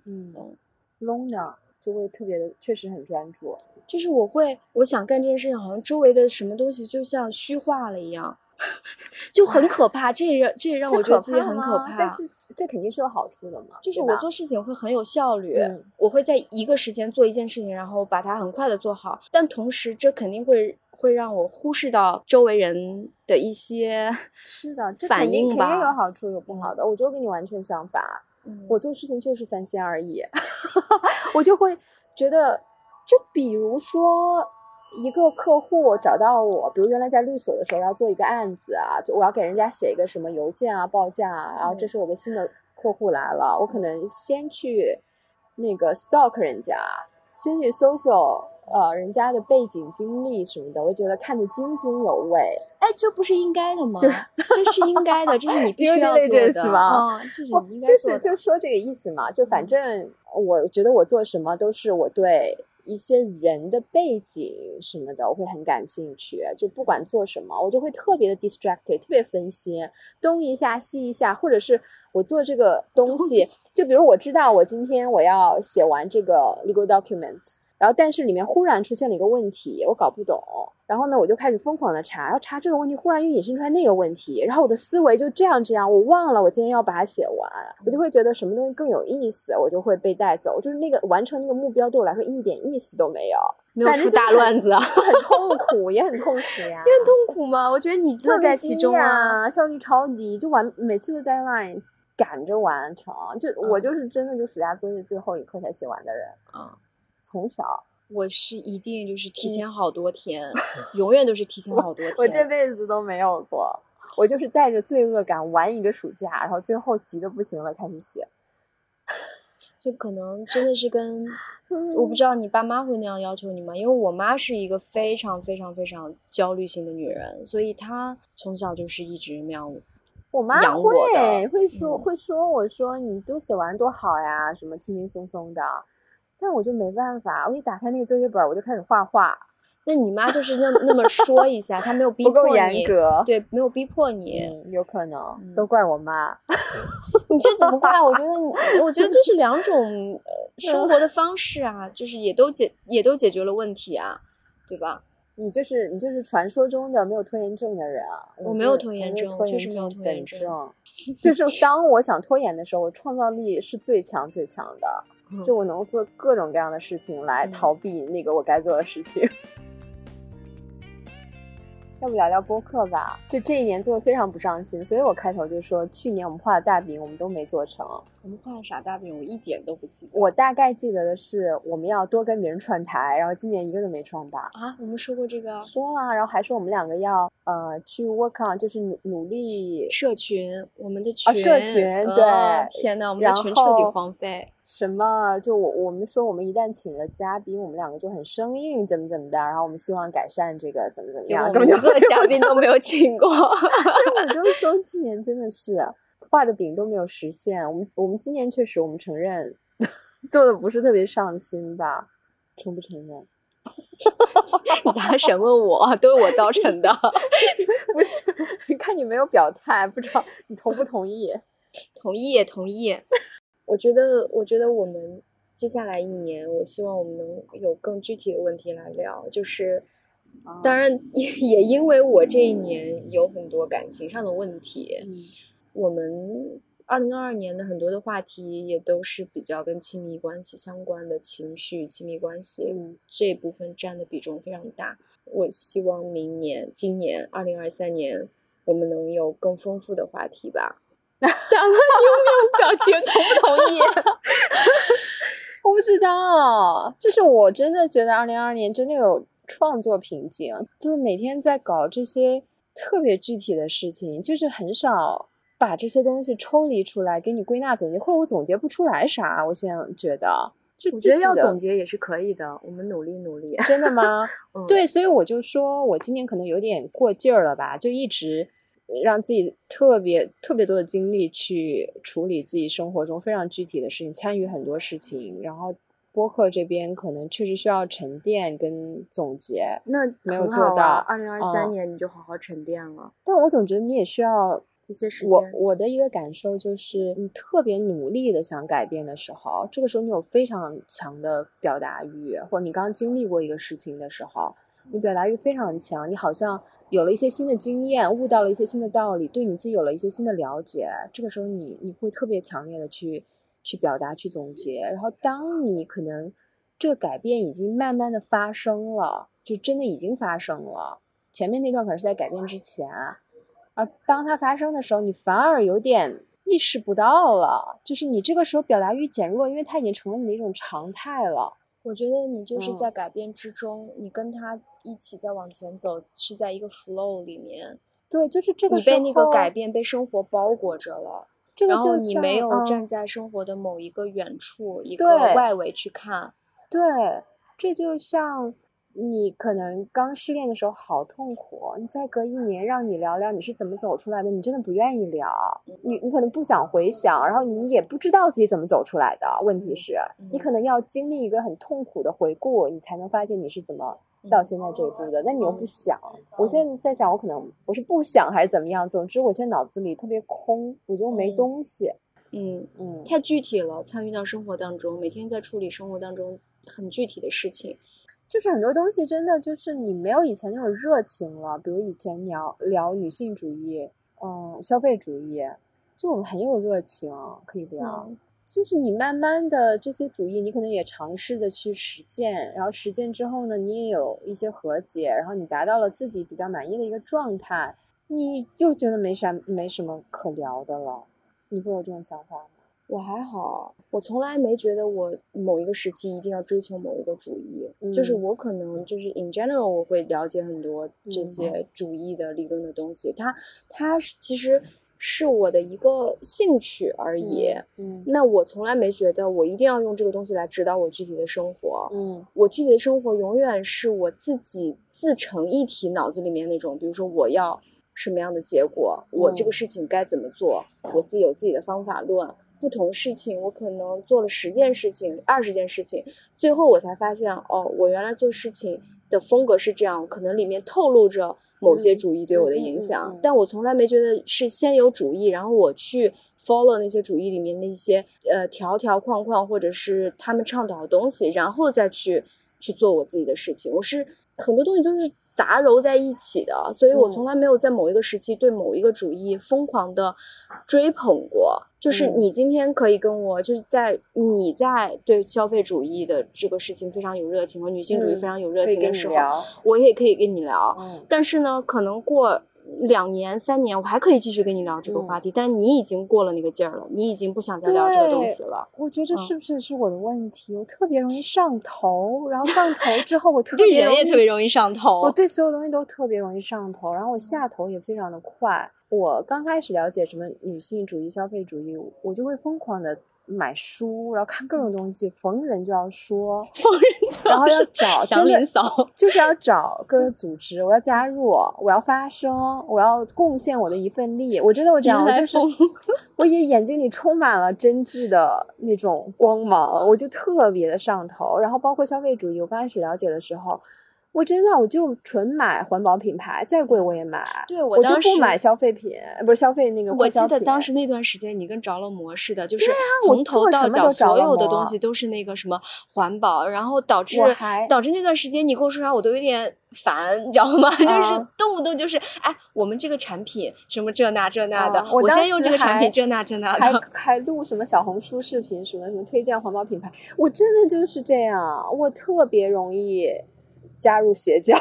Lona 就会特别的，确实很专注。 就是我想干这件事情，好像周围的什么东西就像虚化了一样，就很可怕。这也让我觉得自己很可怕。 但是这肯定是有好处的嘛。 就是我做事情会很有效率，我会在一个时间做一件事情，然后把它很快的做好。但同时，这肯定会让我忽视到周围人的一些反应吧。 肯定有好处有不好的。我就跟你完全相反。我做事情就是三心二意。我就会觉得，就比如说一个客户找到我，比如原来在律所的时候要做一个案子啊，就我要给人家写一个什么邮件啊报价啊，然后这是我个新的客户来了，我可能先去那个 stalk 人家，先去搜搜人家的背景经历什么的，我觉得看得津津有味。 这不是应该的吗？这是应该的，这是你必须要做的这是你应该做的。 就说这个意思嘛。就反正我觉得我做什么都是我对一些人的背景什么的我会很感兴趣，就不管做什么我就会特别的 distracted， 特别分心，东一下西一下，或者是我做这个东西，就比如我知道我今天我要写完这个 legal documents， 然后但是里面忽然出现了一个问题我搞不懂，然后呢我就开始疯狂的查，然后查这个问题忽然又引申出来那个问题，然后我的思维就这样我忘了我今天要把它写完，我就会觉得什么东西更有意思，我就会被带走，就是那个完成那个目标对我来说一点意思都没有， 没有出大乱子啊， 就很痛苦也很痛苦呀。 也很痛苦吗？我觉得你乐在其中啊， 效率超低，就每次的 deadline 赶着完成，就我就是真的就暑假作业最后一刻才写完的人。从小我是一定就是提前好多天，永远都是提前好多天。 我这辈子都没有过，我就是带着罪恶感玩一个暑假，然后最后急得不行了开始写。 就可能真的是跟我不知道你爸妈会那样要求你吗？因为我妈是一个非常非常非常焦虑型的女人，所以她从小就是一直那样。 我妈会说我说你都写完多好呀，什么轻轻松松的，但我就没办法，我一打开那个作业本我就开始画画。 那你妈就是那么说一下，她没有逼迫你， 不够严格， 对，没有逼迫你， 有可能，都怪我妈。 你这怎么怪？我觉得这是两种生活的方式啊，就是也都解决了问题啊，对吧？ 你就是传说中的没有拖延症的人啊！ 我没有拖延症， 我就是没有拖延症。 就是当我想拖延的时候，我创造力是最强最强的，就我能做各种各样的事情来逃避那个我该做的事情。要不聊聊播客吧？这一年做的非常不上心，所以我开头就说去年我们画的大饼我们都没做成。 我们画了啥大饼？我一点都不记得。 我大概记得的是，我们要多跟别人串台，然后今年一个都没串吧？ 啊，我们说过这个？ 说了，然后还说我们2个要去 work on， 就是努力社群，我们的群社群对。 天哪，我们的群彻底荒废。 什么？就我们说，我们一旦请了嘉宾，我们2个就很生硬，怎么的，然后我们希望改善这个怎么样，根本就一个嘉宾都没有请过。所以我就说，今年真的是画的饼都没有实现。我们今年确实，我们承认做的不是特别上心吧？承不承认？ 你咋审问我？都是我造成的。 不是，看你没有表态，不知道你同不同意？ 同意。我觉得我们接下来1年，我希望我们能有更具体的问题来聊，就是当然也因为我这1年有很多感情上的问题，我们2022年的很多的话题也都是比较跟亲密关系相关的情绪、亲密关系，这部分占的比重非常大。我希望今年2023年，我们能有更丰富的话题吧。讲了，你有没有表情？同不同意？ 我不知道，就是我真的觉得2022年真的有创作瓶颈，就是每天在搞这些特别具体的事情，就是很少把这些东西抽离出来给你归纳总结，或者我总结不出来啥。我现在觉得， 我觉得要总结也是可以的，我们努力。 真的吗？对，所以我就说我今年可能有点过劲儿了吧，就一直让自己特别多的精力去处理自己生活中非常具体的事情，参与很多事情，然后播客这边可能确实需要沉淀跟总结， 那没有做到。 2023年你就好好沉淀了。 但我总觉得你也需要一些时间。 我的一个感受就是，你特别努力的想改变的时候，这个时候你有非常强的表达欲，或者你刚经历过一个事情的时候，你表达欲非常强，你好像有了一些新的经验，悟到了一些新的道理，对你自己有了一些新的了解，这个时候你会特别强烈的去表达，去总结。然后当你可能这个改变已经慢慢的发生了，就真的已经发生了，前面那段可能是在改变之前当它发生的时候，你反而有点意识不到了，就是你这个时候表达欲减弱，因为它已经成了你的一种常态了。 我觉得你就是在改变之中，你跟他一起在往前走，是在一个 flow 里面。 对，就是这个时候你被那个改变被生活包裹着了， 这个然后你没有站在生活的某一个远处，一个外围去看。 对，这就像你可能刚失恋的时候好痛苦，你再隔1年让你聊聊你是怎么走出来的，你真的不愿意聊，你可能不想回想，然后你也不知道自己怎么走出来的。问题是你可能要经历一个很痛苦的回顾，你才能发现你是怎么到现在这一步的，那你又不想。我现在在想，我可能我是不想还是怎么样，总之我现在脑子里特别空，我觉得没东西。 太具体了，参与到生活当中，每天在处理生活当中很具体的事情。 就是很多东西真的就是你没有以前那种热情了，比如以前你要聊女性主义，消费主义，就我们很有热情可以聊。就是你慢慢的这些主义，你可能也尝试的去实践，然后实践之后呢，你也有一些和解，然后你达到了自己比较满意的一个状态，你又觉得没什么可聊的了。你会有这种想法吗？ 我还好，我从来没觉得我某一个时期一定要追求某一个主义，就是我可能就是 in general 我会了解很多这些主义的理论的东西，它其实是我的一个兴趣而已。那我从来没觉得我一定要用这个东西来指导我具体的生活。我具体的生活永远是我自己自成一体，脑子里面那种，比如说我要什么样的结果，我这个事情该怎么做，我自己有自己的方法论。不同事情我可能做了10件事情20件事情，最后我才发现我原来做事情的风格是这样，可能里面透露着某些主义对我的影响，但我从来没觉得是先有主义，然后我去 follow 那些主义里面的一些条条框框或者是他们倡导的东西，然后再去做我自己的事情。我是很多东西都是杂糅在一起的，所以我从来没有在某一个时期对某一个主义疯狂的追捧过。就是你今天可以跟我就是你在对消费主义的这个事情非常有热情和女性主义非常有热情的时候，我也可以跟你聊。但是呢可能过 2年3年，我还可以继续跟你聊这个话题，但是你已经过了那个劲儿了，你已经不想再聊这个东西了。 我觉得这是不是我的问题？我特别容易上头，然后上头之后我特别对人也特别容易上头， 我对所有东西都特别容易上头，然后我下头也非常的快。我刚开始了解什么女性主义、消费主义，我就会疯狂的买书，然后看各种东西，逢人就要说， 逢人就要说， 然后要找祥林嫂， 就是要找各个组织，我要加入，我要发声，我要贡献我的一份力。我真的我这样，我就是我也眼睛里充满了真挚的那种光芒，我就特别的上头。然后包括消费主义，我刚开始了解的时候，我真的我就纯买环保品牌，再贵我也买。 对，我就不买消费品，不是消费那个。 我记得当时那段时间你跟着了魔似的，就是从头到脚所有的东西都是那个什么环保，然后导致那段时间你跟我说啥我都有点烦，你知道吗？就是动不动就是哎，我们这个产品什么这那的，我现在用这个产品这那的， 还录什么小红书视频，什么推荐环保品牌，我真的就是这样，我特别容易加入邪教。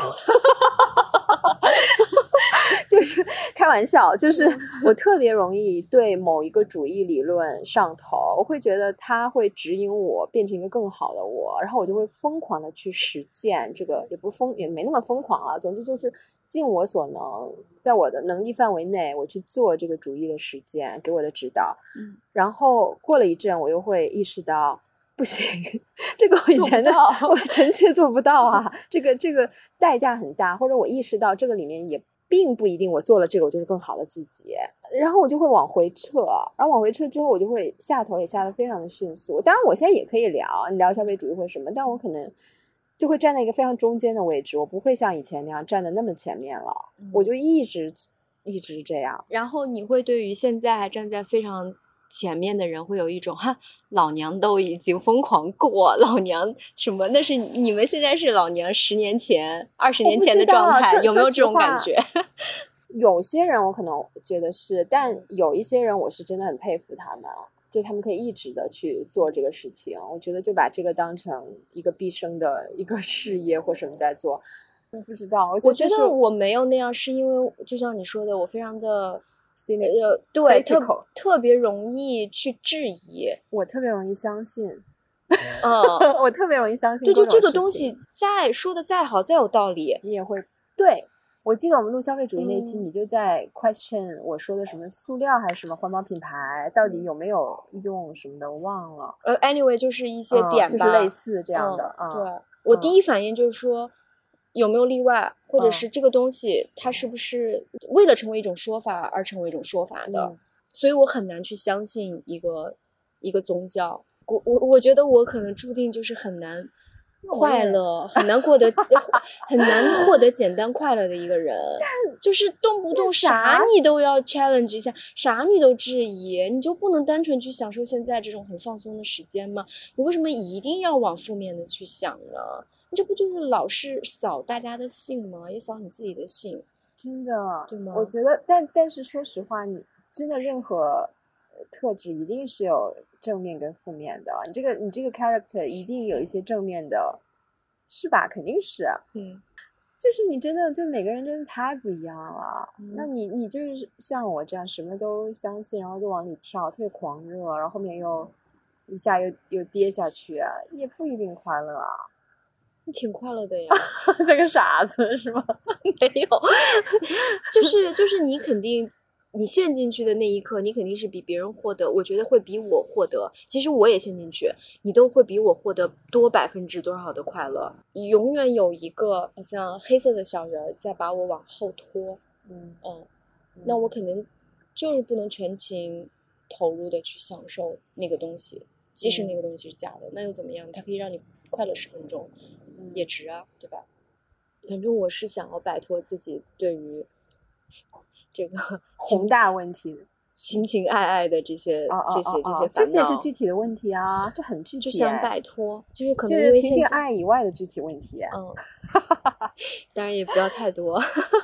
就是开玩笑，就是我特别容易对某一个主义理论上头，我会觉得它会指引我变成一个更好的我，然后我就会疯狂的去实践这个，也没那么疯狂啊，总之就是尽我所能，在我的能力范围内，我去做这个主义的实践，给我的指导。然后过了一阵，我又会意识到不行，这个我以前的我臣妾做不到啊，这个代价很大，或者我意识到这个里面也并不一定我做了这个我就是更好的自己，然后我就会往回撤，然后往回撤之后我就会下头也下得非常的迅速。当然我现在也可以聊消费主义或什么，但我可能就会站在一个非常中间的位置，我不会像以前那样站得那么前面了，我就一直这样。 然后你会对于现在还站在非常前面的人会有一种哈，老娘都已经疯狂过，老娘什么那是你们现在是老娘10年前20年前的状态，有没有这种感觉？ 有些人我可能觉得是，但有一些人我是真的很佩服他们，就他们可以一直的去做这个事情，我觉得就把这个当成一个毕生的一个事业或什么在做。我不知道， 我觉得我没有那样，是因为就像你说的，我非常的对，特别容易去质疑， 我特别容易相信。 我特别容易相信。 对，就这个东西再说的再好再有道理， 你也会对。我记得我们录消费主义那期，你就在 question 我说的什么塑料还是什么环保品牌到底有没有用什么的，我忘了。 anyway 就是一些点吧， 就是类似这样的。 对，我第一反应就是说有没有例外，或者是这个东西它是不是为了成为一种说法而成为一种说法的，所以我很难去相信一个宗教。我觉得我可能注定就是很难快乐，很难获得简单快乐的一个人，就是动不动啥你都要 challenge 一下，啥你都质疑，你就不能单纯去享受现在这种很放松的时间吗？你为什么一定要往负面的去想呢？你这不就是老是扫大家的兴吗？也扫你自己的兴， 真的， 对吗？ 我觉得，但是说实话，你真的任何特质一定是有正面跟负面的，你这个 character 一定有一些正面的，是吧？肯定是，就是你真的就每个人真的太不一样了。那你就是像我这样什么都相信，然后就往里跳，特别狂热，然后后面又一下又跌下去，也不一定快乐啊。 你挺快乐的呀， 像个傻子是吗？ 没有，就是你肯定。你陷进去的那一刻，你肯定是比别人获得，我觉得会比我获得，其实我也陷进去，你都会比我获得多%多少的快乐。永远有一个好像黑色的小人在把我往后拖，那我可能就是不能全情投入的去享受那个东西，即使那个东西是假的，那又怎么样？它可以让你快乐10分钟，也值啊，对吧？反正我是想要摆脱自己对于这个宏大问题情情爱爱的这些烦恼， 这些是具体的问题啊，这很具体， 就想摆脱，就是可能就是情情爱以外的具体问题。 当然也不要太多。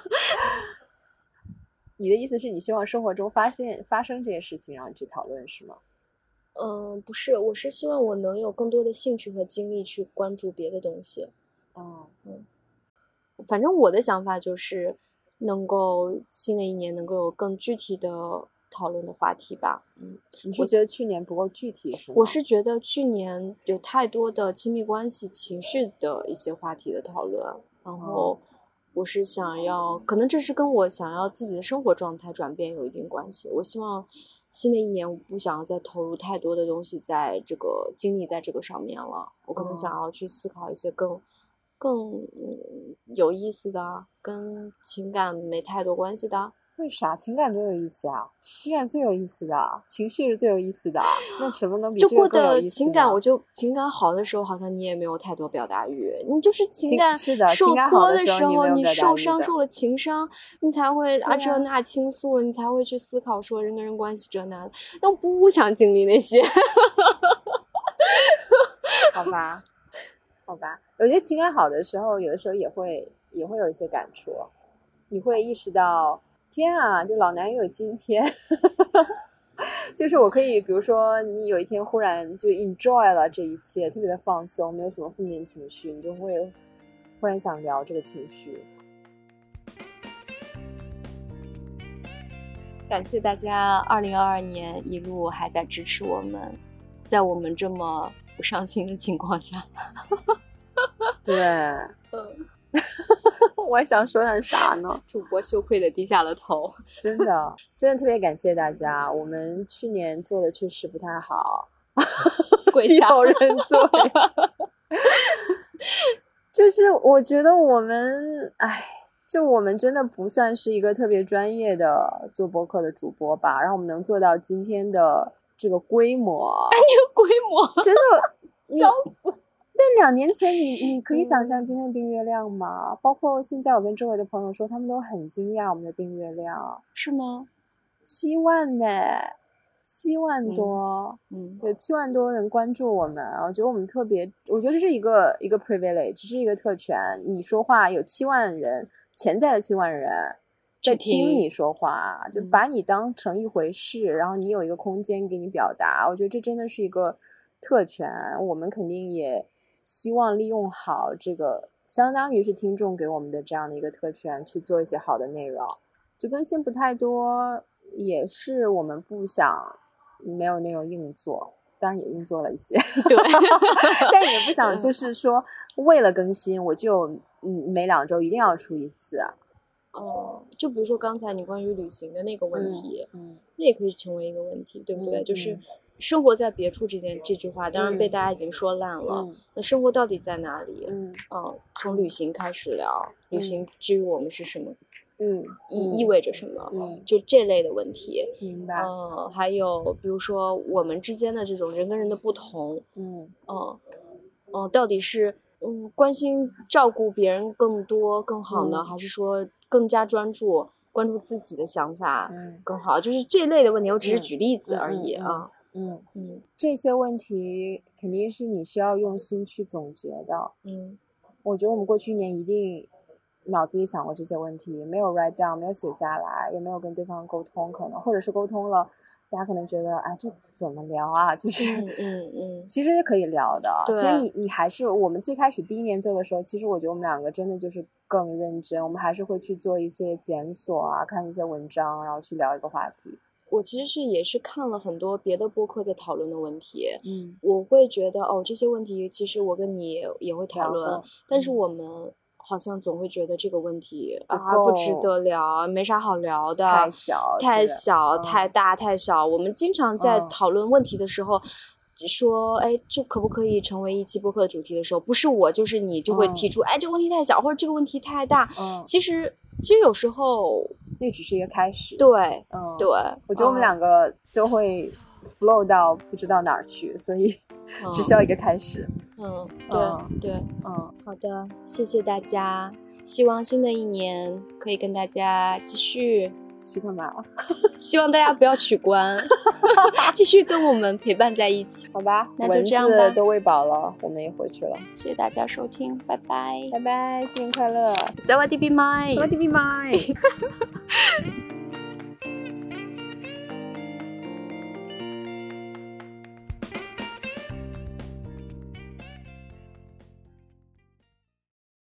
你的意思是你希望生活中发生这些事情，然后你去讨论是吗？ 不是，我是希望我能有更多的兴趣和精力去关注别的东西。反正我的想法就是能够新的一年能够有更具体的讨论的话题吧。 你是觉得去年不够具体是吗？ 我是觉得去年有太多的亲密关系、情绪的一些话题的讨论，然后我是想要，可能这是跟我想要自己的生活状态转变有一定关系。我希望新的一年我不想要再投入太多的东西在这个精力在这个上面了，我可能想要去思考一些更有意思的，跟情感没太多关系的。 为啥？情感多有意思啊！情感最有意思的，情绪是最有意思的。那什么能比这个更有意思呢？ 情感，我就情感好的时候，好像你也没有太多表达欲。你就是情感是的， 受挫的时候，你受伤受了情伤，你才会这那倾诉，你才会去思考说人跟人关系这那的。但我不想经历那些。 好吧，好吧。我觉得情感好的时候，有的时候也会有一些感触，你会意识到。天啊，就老男友今天就是我可以比如说你有一天忽然就 enjoy 了这一切，特别的放松，没有什么负面情绪，你就会忽然想聊这个情绪。 感谢大家2022年一路还在支持我们，在我们这么不上心的情况下。 对我还想说点啥呢？ 主播羞愧的低下了头。 真的特别感谢大家。我们去年做的确实不太好， 低头认罪。 就是我觉得我们我们真的不算是一个特别专业的做播客的主播吧，然后我们能做到今天的这个规模， 这个规模真的笑死。 但2年前你可以想象今天的订阅量吗？包括现在我跟周围的朋友说，他们都很惊讶我们的订阅量。 是吗 ？7万呢，7万多，有7万多人关注我们。我觉得我们特别，我觉得这是一个 privilege， 是一个特权。你说话有7万人，潜在的7万人在听你说话，就把你当成一回事，然后你有一个空间给你表达。我觉得这真的是一个特权，我们肯定也希望利用好这个相当于是听众给我们的这样的一个特权，去做一些好的内容。就更新不太多，也是我们不想没有内容硬做，当然也硬做了一些， 对， 但也不想就是说为了更新我就每2周一定要出一次。 就比如说刚才你关于旅行的那个问题，那也可以成为一个问题，对不对？就是生活在别处这句话当然被大家已经说烂了，那生活到底在哪里？从旅行开始聊，旅行至于我们是什么，意味着什么，就这类的问题。 明白。 还有比如说我们之间的这种人跟人的不同，到底是关心照顾别人更多更好呢，还是说更加关注自己的想法更好？就是这类的问题，我只是举例子而已啊。 这些问题肯定是你需要用心去总结的。我觉得我们过去1年一定脑子里想过这些问题，没有 write down， 没有写下来，也没有跟对方沟通，可能或者是沟通了，大家可能觉得这怎么聊啊？就是其实是可以聊的。其实你还是我们最开始第1年做的时候，其实我觉得我们2个真的就是更认真，我们还是会去做一些检索啊，看一些文章，然后去聊一个话题。 我其实也是看了很多别的播客在讨论的问题，我会觉得这些问题其实我跟你也会讨论，但是我们好像总会觉得这个问题不值得聊，没啥好聊的， 太小太大太小。我们经常在讨论问题的时候说这可不可以成为一期播客的主题的时候，不是我就是你就会提出这个问题太小，或者这个问题太大。其实有时候那只是一个开始。 对， 我觉得我们2个都会 flow 到不知道哪儿去，所以只需要一个开始。 对，好的，谢谢大家，希望新的一年可以跟大家继续干嘛？ 希望大家不要取关，继续跟我们陪伴在一起， 好吧？ 那就这样吧。 蚊子都喂饱了，我们也回去了。 谢谢大家收听，拜拜， 拜拜，新年快乐， 萨瓦迪比麦， 萨瓦迪比麦。